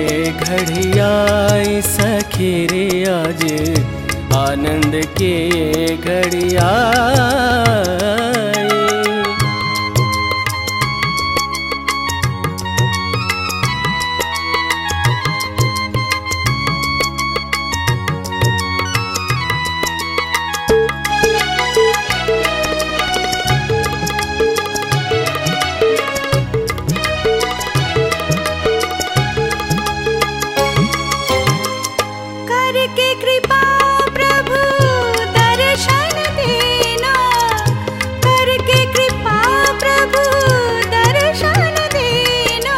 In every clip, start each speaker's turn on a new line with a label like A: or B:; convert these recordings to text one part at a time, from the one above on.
A: घड़ी आई सखी रे आज, आनंद के घड़ी आई।
B: करके कृपा प्रभु दर्शन देना, करके कृपा प्रभु दर्शन देना।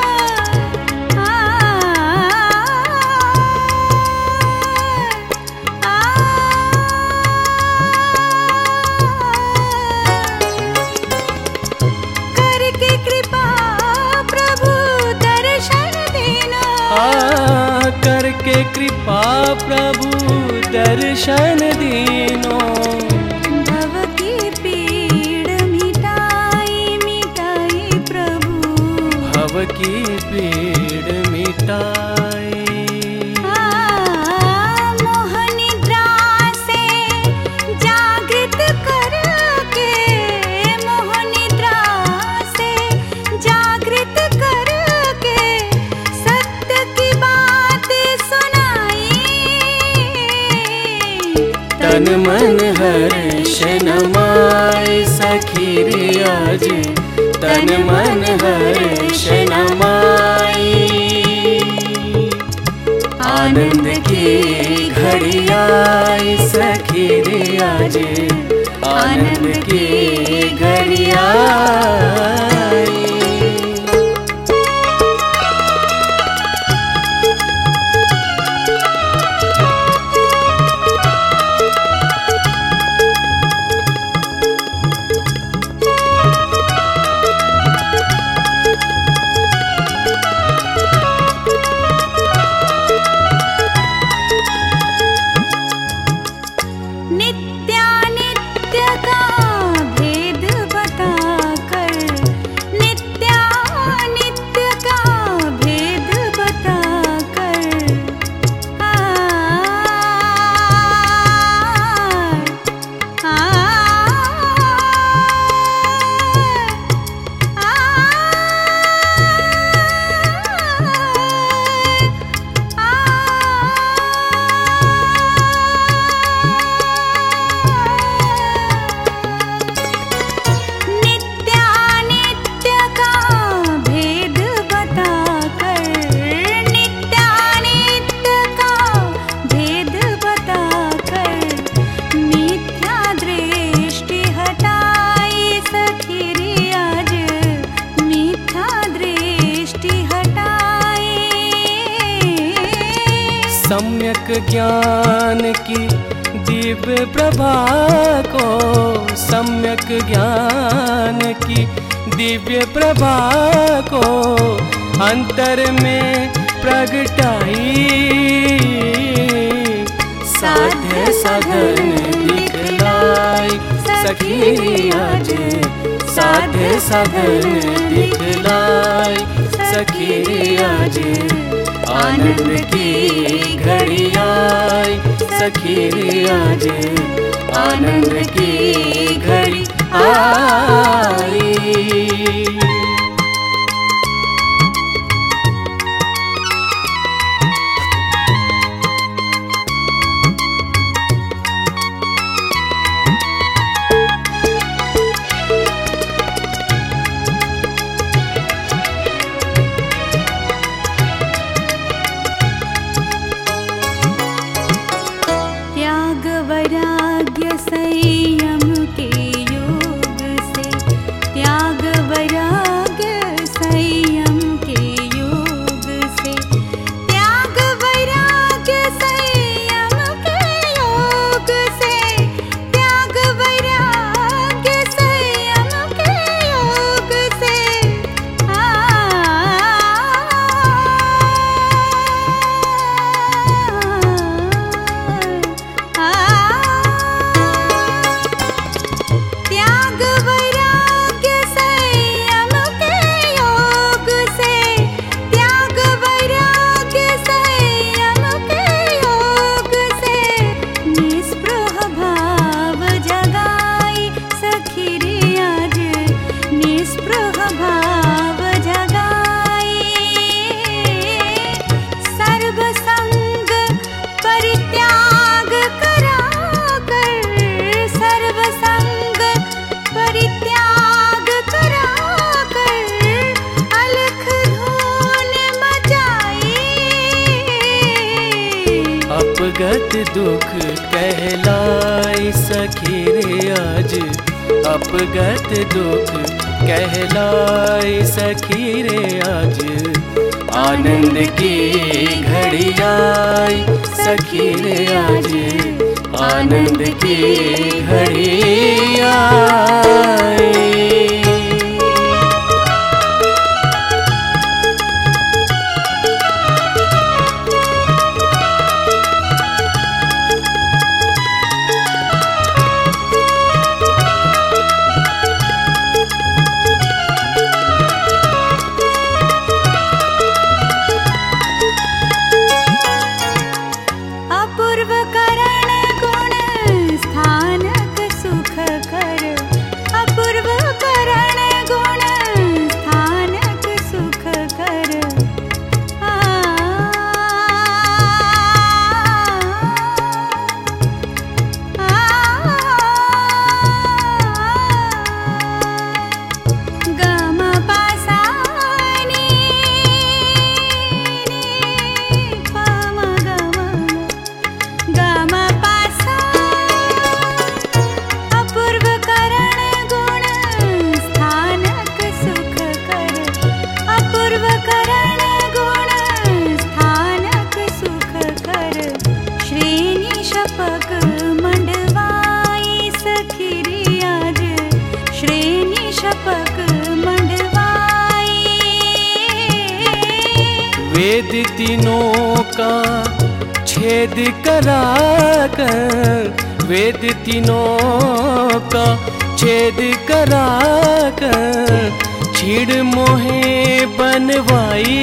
B: करके कृपा प्रभु दर्शन देना,
A: करके कृपा प्रभु दर्शन दीनो।
B: भव की पीड़ मिटाई मिटाई प्रभु,
A: भव की पीड़ मिटाई।
B: मोह निद्रा से जागृत करके, मोह निद्रा से जागृत करके सत्य की बात सुनाई।
A: तन मन हर्ष नमाय सखी रे आज, तन मन हर्ष नमाय। आनंद की घड़ी आई सखी रे आज, आनंद की घड़ी आई।
B: नित्यानित्य का भेद बताकर, नित्यानित्य का भेद बताकर, नित्यानित्य का भेद बताकर, नित्यानित्य का भेद बताकर मिथ्या दृष्टि हटाई सखी रे आज, मिथ्या दृष्टि हटाई।
A: सम्यक ज्ञान की दिव्य प्रभा को, सम्यक ज्ञान की दिव्य प्रभा को अंतर में प्रगटाई। साध्य साधन दिखलाई सखी आज, साध्य साधन दिखलाई सखी आज। आनंद की घड़ी आई सखी आज, आनंद की घड़ी आई।
B: त्याग वैराग्य संयम के योग से, त्याग वैराग्य
A: अपगत दुख कहलाई सखी रे आज, अपगत दुख कहलाई सखी रे आज। आनंद की घड़ी आई सखी रे आज, आनंद की घड़ी आई। वेद तीनों का छेद करा कर, वेद तीनों का छेद करा कर, छीड़ मोहे बनवाई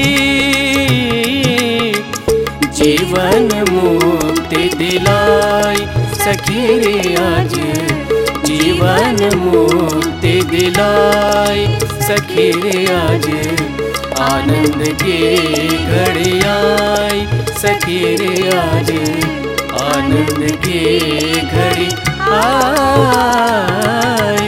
A: जीवन मुक्ति दिलाई सखी रे आज, जीवन मुक्ति दिलाई सखी रे आज। आनंद की घड़ी आई सखी रे आज, आनंद की घड़ी आई।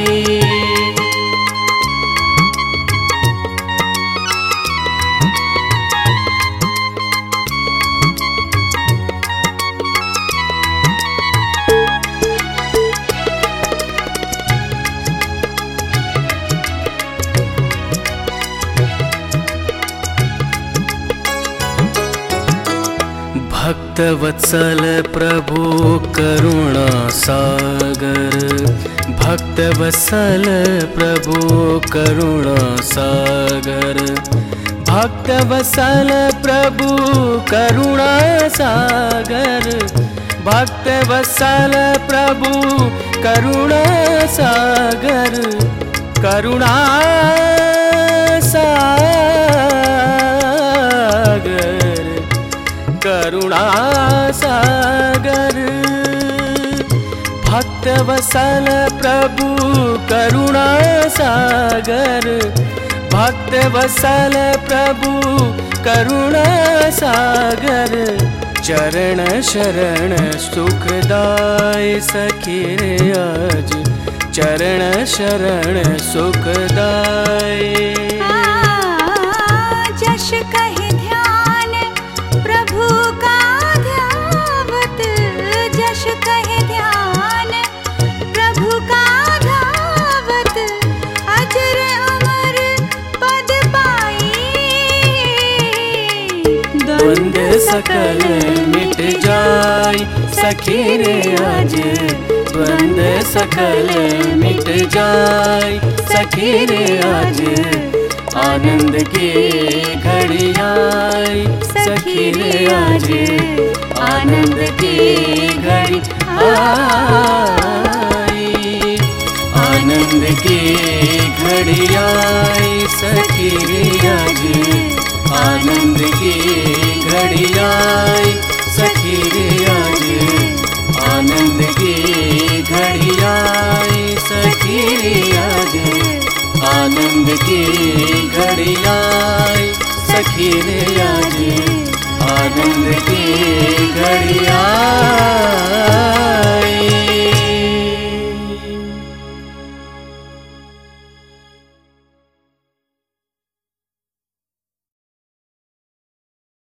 A: भक्त वत्सल प्रभु करुणा सागर, भक्त वत्सल प्रभु करुणा सागर, भक्त वत्सल प्रभु करुणा सागर, भक्त वत्सल प्रभु करुणा सागर, करुणा करुणा सागर। भक्त वत्सल प्रभु करुणा सागर, भक्त वत्सल प्रभु करुणा सागर। चरण शरण सुखदाय सखी रे आज, चरण शरण सुखदाय।
B: जश कहे ध्यान प्रभु का ध्यावत, जश कहे ध्यान प्रभु का ध्यावत, अजर अमर पद पाई।
A: द्वंद्व सकल मिट जाय सखी रे आज, द्वंद्व सकल मिट जाय सखी रे आज। आनंद की घड़ी आई सखी रे आज, आनंद की घड़ी आई। आनंद की घड़ी आई सखी रे आज, आनंद की घड़ी आई सखी रे आज। आनंद की घड़ी आई सखी रे आज, आनंद की घड़ी आई सखी रे आज। आनंद की घड़ी आई।